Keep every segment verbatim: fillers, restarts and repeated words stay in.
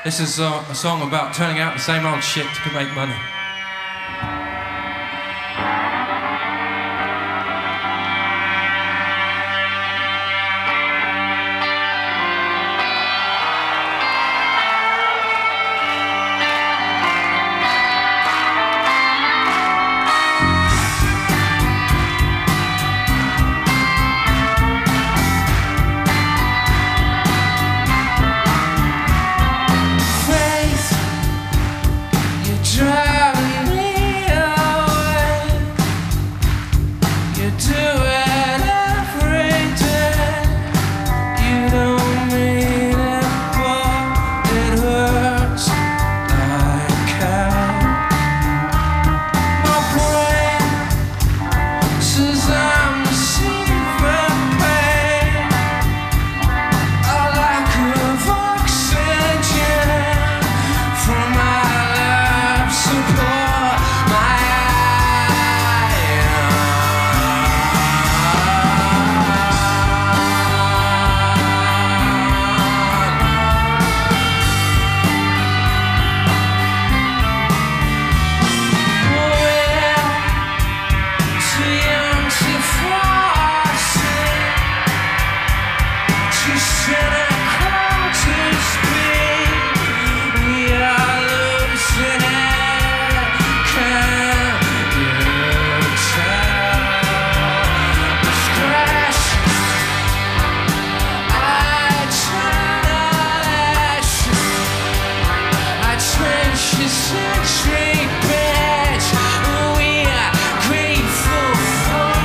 This is uh, a song about turning out the same old shit to make money. Driving me away. You do it every day. You don't mean it, but it hurts like hell. My brain says I'm receiving pain, a lack of oxygen from my support my We're too young to force it, too cynical to speak. We are losing it. Can you tell? This crash, I turn I trench the century, bitch. We are grateful for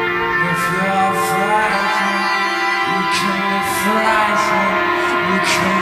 you can